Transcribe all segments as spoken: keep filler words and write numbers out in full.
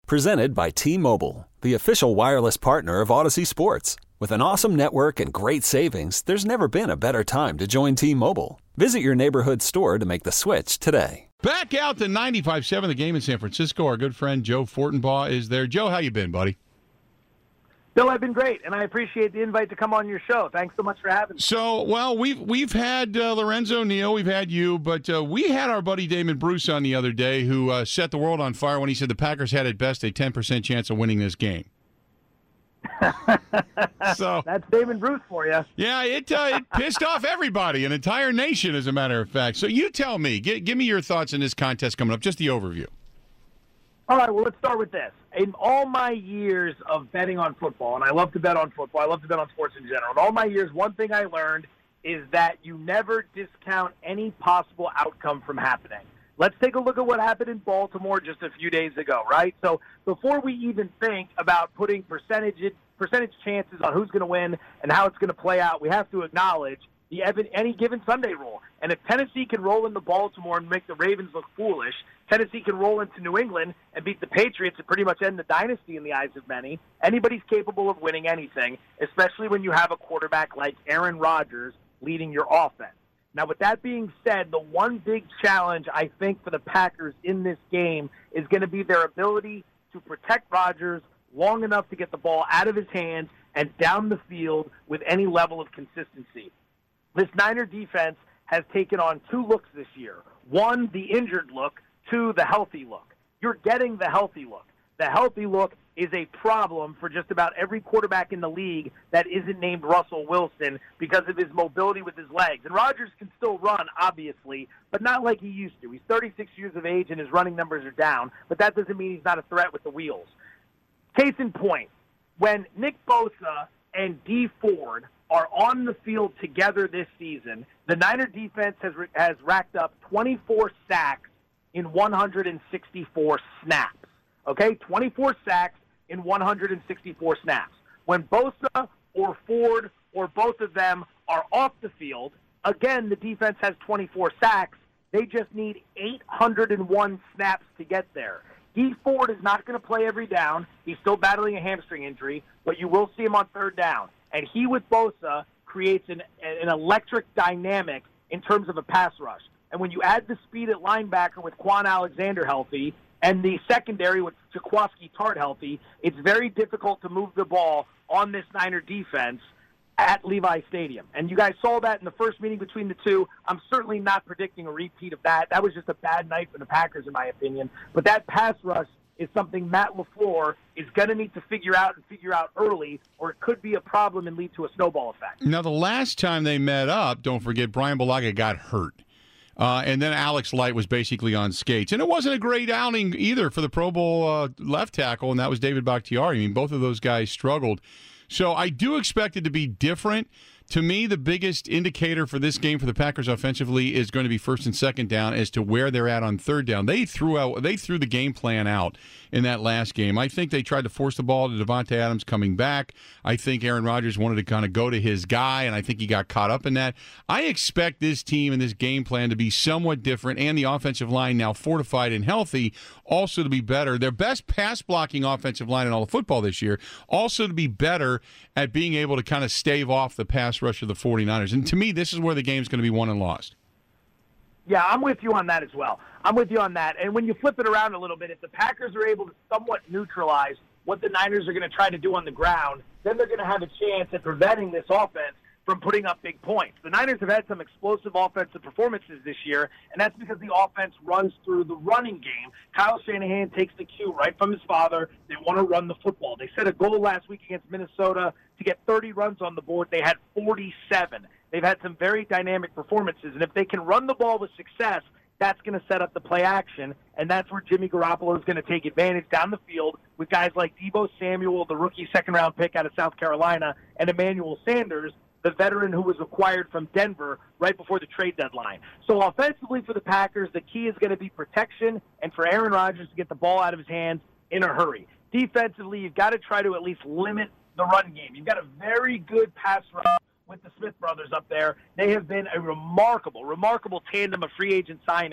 Presented by T-Mobile, the official wireless partner of Odyssey Sports. With an awesome network and great savings, there's never been a better time to join T-Mobile. Visit your neighborhood store to make the switch today. Back out to ninety-five point seven, the game in San Francisco. Our good friend Joe Fortenbaugh is there. Joe, how you been, buddy? Bill, I've been great, and I appreciate the invite to come on your show. Thanks so much for having me. So, well, we've we've had uh, Lorenzo Neal, we've had you, but uh, we had our buddy Damon Bruce on the other day who uh, set the world on fire when he said the Packers had at best a ten percent chance of winning this game. So that's Damon Bruce for you. Yeah, it uh, it pissed off everybody, an entire nation, as a matter of fact. So you tell me, give, give me your thoughts on this contest coming up, just the overview. All right, well, let's start with this. In all my years of betting on football, and I love to bet on football, I love to bet on sports in general, in all my years, one thing I learned is that you never discount any possible outcome from happening. Let's take a look at what happened in Baltimore just a few days ago, right? So before we even think about putting percentage percentage chances on who's going to win and how it's going to play out, we have to acknowledge the any given Sunday rule. And if Tennessee can roll into Baltimore and make the Ravens look foolish, Tennessee can roll into New England and beat the Patriots and pretty much end the dynasty in the eyes of many. Anybody's capable of winning anything, especially when you have a quarterback like Aaron Rodgers leading your offense. Now, with that being said, the one big challenge, I think, for the Packers in this game is going to be their ability to protect Rodgers long enough to get the ball out of his hands and down the field with any level of consistency. This Niner defense has taken on two looks this year. One, the injured look. Two, the healthy look. You're getting the healthy look. The healthy look is a problem for just about every quarterback in the league that isn't named Russell Wilson because of his mobility with his legs. And Rodgers can still run, obviously, but not like he used to. He's thirty-six years of age and his running numbers are down, but that doesn't mean he's not a threat with the wheels. Case in point, when Nick Bosa and Dee Ford are on the field together this season, the Niner defense has has racked up twenty-four sacks in one hundred sixty-four snaps. Okay, twenty-four sacks in one hundred sixty-four snaps. When Bosa or Ford or both of them are off the field, again, the defense has twenty-four sacks. They just need eight hundred one snaps to get there. Dee Ford is not going to play every down. He's still battling a hamstring injury, but you will see him on third down. And he with Bosa creates an, an electric dynamic in terms of a pass rush. And when you add the speed at linebacker with Quan Alexander healthy and the secondary with Jaquiski Tartt healthy, it's very difficult to move the ball on this Niner defense at Levi Stadium. And you guys saw that in the first meeting between the two. I'm certainly not predicting a repeat of that. That was just a bad night for the Packers, in my opinion. But that pass rush is something Matt LaFleur is going to need to figure out and figure out early, or it could be a problem and lead to a snowball effect. Now, the last time they met up, don't forget, Brian Bulaga got hurt. Uh, and then Alex Light was basically on skates. And it wasn't a great outing either for the Pro Bowl uh, left tackle, and that was David Bakhtiari. I mean, both of those guys struggled. So I do expect it to be different. To me, the biggest indicator for this game for the Packers offensively is going to be first and second down as to where they're at on third down. They threw out, they threw the game plan out in that last game. I think they tried to force the ball to Devontae Adams coming back. I think Aaron Rodgers wanted to kind of go to his guy, and I think he got caught up in that. I expect this team and this game plan to be somewhat different, and the offensive line, now fortified and healthy, also to be better. Their best pass-blocking offensive line in all of football this year, also to be better at being able to kind of stave off the pass rush of the 49ers. And to me, this is where the game's going to be won and lost. Yeah, I'm with you on that as well. I'm with you on that. And when you flip it around a little bit, if the Packers are able to somewhat neutralize what the Niners are going to try to do on the ground, then they're going to have a chance at preventing this offense from putting up big points. The Niners have had some explosive offensive performances this year, and that's because the offense runs through the running game. Kyle Shanahan takes the cue right from his father. They want to run the football. They set a goal last week against Minnesota to get thirty runs on the board. They had forty-seven. They've had some very dynamic performances, and if they can run the ball with success, that's going to set up the play action, and that's where Jimmy Garoppolo is going to take advantage down the field with guys like Deebo Samuel, the rookie second-round pick out of South Carolina, and Emmanuel Sanders, the veteran who was acquired from Denver right before the trade deadline. So offensively for the Packers, the key is going to be protection and for Aaron Rodgers to get the ball out of his hands in a hurry. Defensively, you've got to try to at least limit the run game. You've got a very good pass rush with the Smith brothers up there. They have been a remarkable, remarkable tandem of free agent signings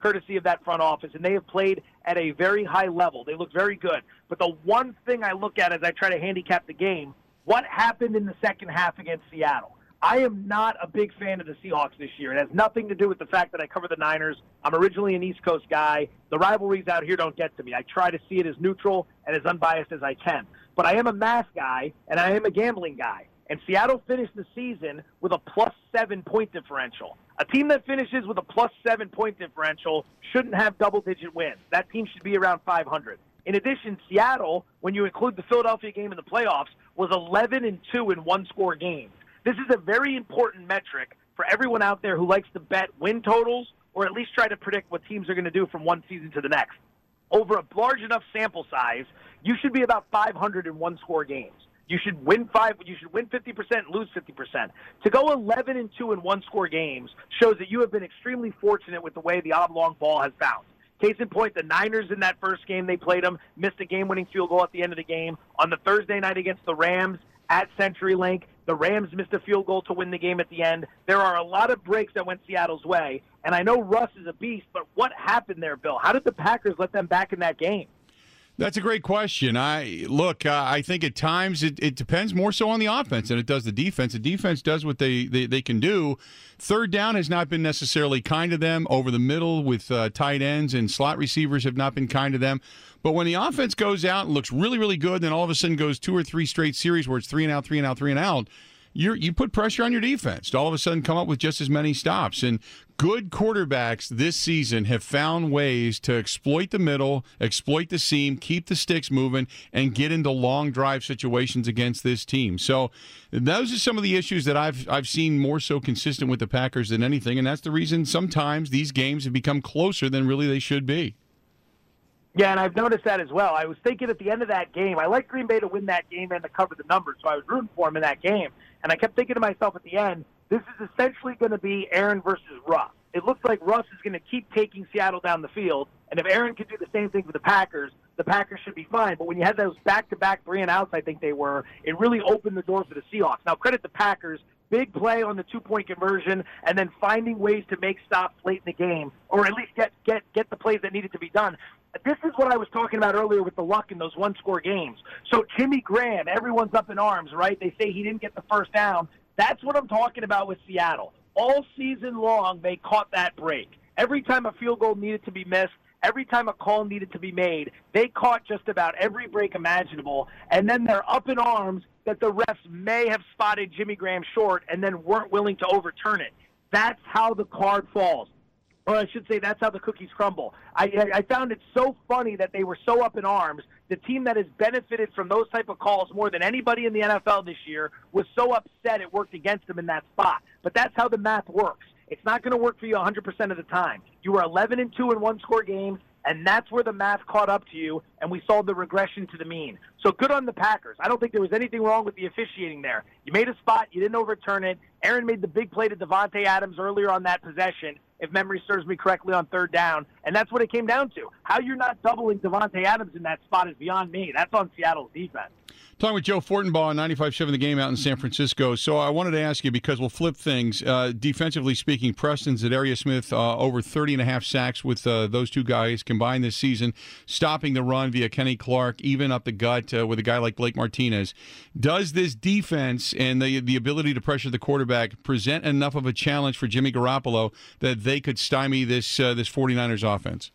courtesy of that front office, and they have played at a very high level. They look very good. But the one thing I look at as I try to handicap the game, what happened in the second half against Seattle? I am not a big fan of the Seahawks this year. It has nothing to do with the fact that I cover the Niners. I'm originally an East Coast guy. The rivalries out here don't get to me. I try to see it as neutral and as unbiased as I can. But I am a math guy, and I am a gambling guy. And Seattle finished the season with a plus seven point differential. A team that finishes with a plus seven point differential shouldn't have double-digit wins. That team should be around five hundred. In addition, Seattle, when you include the Philadelphia game in the playoffs, was eleven and two in one-score games. This is a very important metric for everyone out there who likes to bet win totals or at least try to predict what teams are going to do from one season to the next. Over a large enough sample size, you should be about five hundred in one-score games. You should win five. You should win fifty percent and lose fifty percent. To go eleven and two in one-score games shows that you have been extremely fortunate with the way the oblong ball has bounced. Case in point, the Niners in that first game they played them missed a game-winning field goal at the end of the game. On the Thursday night against the Rams at CenturyLink, the Rams missed a field goal to win the game at the end. There are a lot of breaks that went Seattle's way, and I know Russ is a beast, but what happened there, Bill? How did the Packers let them back in that game? That's a great question. I look. Uh, I think at times it, it depends more so on the offense than it does the defense. The defense does what they, they, they can do. Third down has not been necessarily kind to them. Over the middle with uh, tight ends and slot receivers have not been kind to them. But when the offense goes out and looks really, really good, then all of a sudden goes two or three straight series where it's three and out, three and out, three and out. You you put pressure on your defense to all of a sudden come up with just as many stops. And good quarterbacks this season have found ways to exploit the middle, exploit the seam, keep the sticks moving, and get into long drive situations against this team. So those are some of the issues that I've I've seen more so consistent with the Packers than anything, and that's the reason sometimes these games have become closer than really they should be. Yeah, and I've noticed that as well. I was thinking at the end of that game, I like Green Bay to win that game and to cover the numbers, so I was rooting for him in that game. And I kept thinking to myself at the end, this is essentially going to be Aaron versus Russ. It looks like Russ is going to keep taking Seattle down the field, and if Aaron can do the same thing for the Packers, the Packers should be fine. But when you had those back-to-back three and outs, I think they were, it really opened the door for the Seahawks. Now, credit the Packers. Big play on the two-point conversion, and then finding ways to make stops late in the game, or at least get get get the plays that needed to be done. This is what I was talking about earlier with the luck in those one-score games. So Jimmy Graham, everyone's up in arms, right? They say he didn't get the first down. That's what I'm talking about with Seattle. All season long, they caught that break. Every time a field goal needed to be missed, every time a call needed to be made, they caught just about every break imaginable, and then they're up in arms that the refs may have spotted Jimmy Graham short and then weren't willing to overturn it. That's how the card falls. Or I should say that's how the cookies crumble. I, I found it so funny that they were so up in arms. The team that has benefited from those type of calls more than anybody in the N F L this year was so upset it worked against them in that spot. But that's how the math works. It's not going to work for you one hundred percent of the time. You were eleven and two in one-score games, and that's where the math caught up to you, and we saw the regression to the mean. So good on the Packers. I don't think there was anything wrong with the officiating there. You made a spot. You didn't overturn it. Aaron made the big play to Devontae Adams earlier on that possession, if memory serves me correctly, on third down, and that's what it came down to. How you're not doubling Devontae Adams in that spot is beyond me. That's on Seattle's defense. Talking with Joe Fortenbaugh on ninety-five point seven The Game out in San Francisco. So I wanted to ask you, because we'll flip things, uh, defensively speaking, Preston Za'Darius Smith uh, over thirty and a half sacks with uh, those two guys combined this season, stopping the run via Kenny Clark, even up the gut uh, with a guy like Blake Martinez. Does this defense and the, the ability to pressure the quarterback present enough of a challenge for Jimmy Garoppolo that they could stymie this uh, this 49ers offense?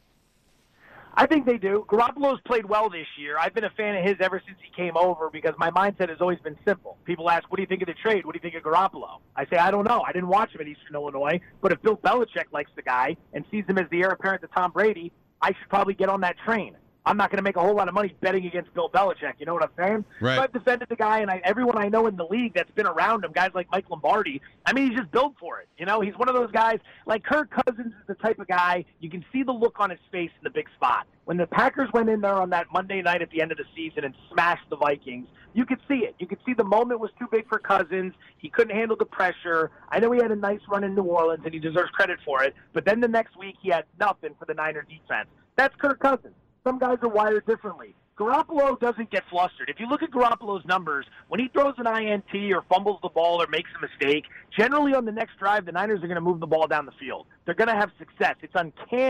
I think they do. Garoppolo's played well this year. I've been a fan of his ever since he came over because my mindset has always been simple. People ask, what do you think of the trade? What do you think of Garoppolo? I say, I don't know. I didn't watch him at Eastern Illinois, but if Bill Belichick likes the guy and sees him as the heir apparent to Tom Brady, I should probably get on that train. I'm not going to make a whole lot of money betting against Bill Belichick. You know what I'm saying? Right. So I've defended the guy, and I, everyone I know in the league that's been around him, guys like Mike Lombardi, I mean, he's just built for it. You know, he's one of those guys, like Kirk Cousins is the type of guy, you can see the look on his face in the big spot. When the Packers went in there on that Monday night at the end of the season and smashed the Vikings, you could see it. You could see the moment was too big for Cousins. He couldn't handle the pressure. I know he had a nice run in New Orleans, and he deserves credit for it, but then the next week he had nothing for the Niner defense. That's Kirk Cousins. Some guys are wired differently. Garoppolo doesn't get flustered. If you look at Garoppolo's numbers, when he throws an I N T or fumbles the ball or makes a mistake, generally on the next drive, the Niners are going to move the ball down the field. They're going to have success. It's uncanny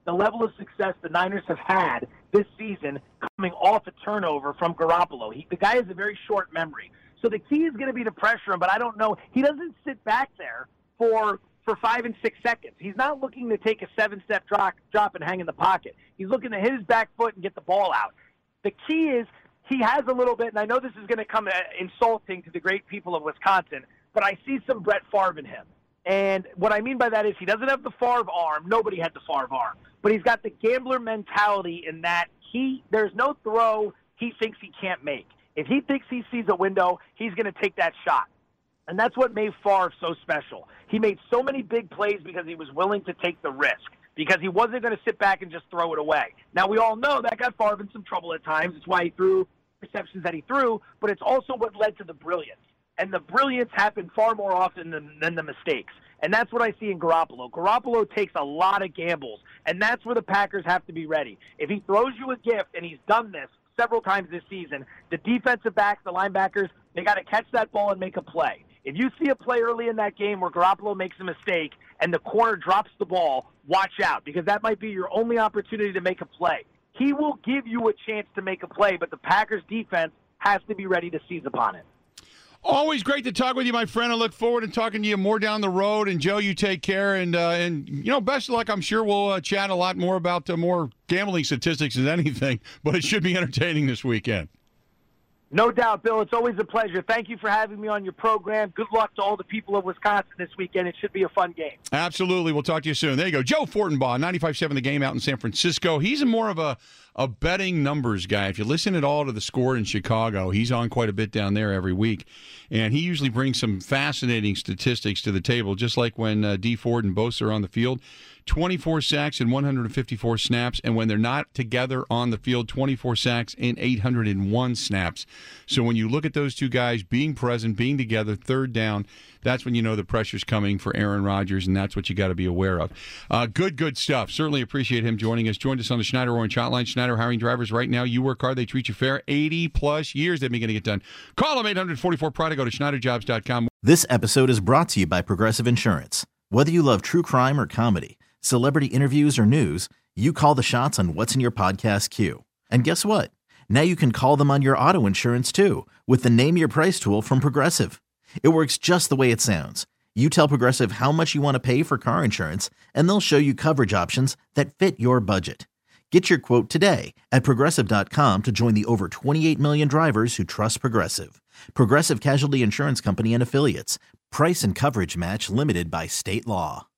the level of success the Niners have had this season coming off a turnover from Garoppolo. He, the guy has a very short memory. So the key is going to be to pressure him, but I don't know. He doesn't sit back there for for five and six seconds. He's not looking to take a seven-step drop, drop and hang in the pocket. He's looking to hit his back foot and get the ball out. The key is he has a little bit, and I know this is going to come uh, insulting to the great people of Wisconsin, but I see some Brett Favre in him. And what I mean by that is he doesn't have the Favre arm. Nobody had the Favre arm. But he's got the gambler mentality in that he there's no throw he thinks he can't make. If he thinks he sees a window, he's going to take that shot. And that's what made Favre so special. He made so many big plays because he was willing to take the risk, because he wasn't going to sit back and just throw it away. Now, we all know that got Favre in some trouble at times. It's why he threw receptions that he threw, but it's also what led to the brilliance. And the brilliance happened far more often than, than the mistakes. And that's what I see in Garoppolo. Garoppolo takes a lot of gambles, and that's where the Packers have to be ready. If he throws you a gift, and he's done this several times this season, the defensive backs, the linebackers, they got to catch that ball and make a play. If you see a play early in that game where Garoppolo makes a mistake and the corner drops the ball, watch out, because that might be your only opportunity to make a play. He will give you a chance to make a play, but the Packers defense has to be ready to seize upon it. Always great to talk with you, my friend. I look forward to talking to you more down the road. And, Joe, you take care. And, uh, and you know, best of luck. I'm sure we'll uh, chat a lot more about uh, more gambling statistics than anything, but it should be entertaining this weekend. No doubt, Bill. It's always a pleasure. Thank you for having me on your program. Good luck to all the people of Wisconsin this weekend. It should be a fun game. Absolutely. We'll talk to you soon. There you go. Joe Fortenbaugh, ninety-five seven The Game out in San Francisco. He's more of a, a betting numbers guy. If you listen at all to The Score in Chicago, he's on quite a bit down there every week. And he usually brings some fascinating statistics to the table, just like when uh, Dee Ford and Bosa are on the field. twenty-four sacks and one hundred fifty-four snaps, and when they're not together on the field, twenty-four sacks and eight hundred one snaps. So when you look at those two guys being present, being together, third down, that's when you know the pressure's coming for Aaron Rodgers, and that's what you got to be aware of. Uh, good, good stuff. Certainly appreciate him joining us. Joined us on the Schneider Orange Hotline. Schneider hiring drivers right now. You work hard, they treat you fair. eighty-plus years they've been going to get done. Call them, eight hundred forty-four Pride. Go to Schneider Jobs dot com. This episode is brought to you by Progressive Insurance. Whether you love true crime or comedy, celebrity interviews or news, you call the shots on what's in your podcast queue. And guess what? Now you can call them on your auto insurance too with the Name Your Price tool from Progressive. It works just the way it sounds. You tell Progressive how much you want to pay for car insurance, and they'll show you coverage options that fit your budget. Get your quote today at Progressive dot com to join the over twenty-eight million drivers who trust Progressive. Progressive Casualty Insurance Company and Affiliates. Price and coverage match limited by state law.